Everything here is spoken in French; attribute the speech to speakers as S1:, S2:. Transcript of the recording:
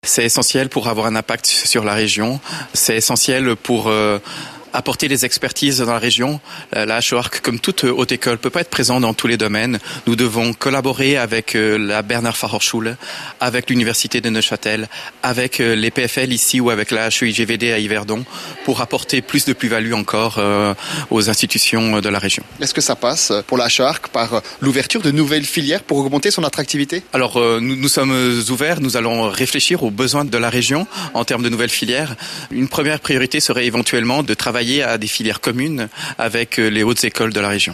S1: C'est essentiel pour avoir un impact sur la région. C'est essentiel pour apporter des expertises dans la région. La HEARC, comme toute haute école, peut pas être présent dans tous les domaines. Nous devons collaborer avec la Berner Fachhochschule, avec l'Université de Neuchâtel, avec les PFL ici ou avec la HEIGVD à Yverdon pour apporter plus de plus-value encore aux institutions de la région.
S2: Est-ce que ça passe pour la HEARC par l'ouverture de nouvelles filières pour augmenter son attractivité ?
S1: Alors nous sommes ouverts, nous allons réfléchir aux besoins de la région en termes de nouvelles filières. Une première priorité serait éventuellement de travailler à des filières communes avec les hautes écoles de la région.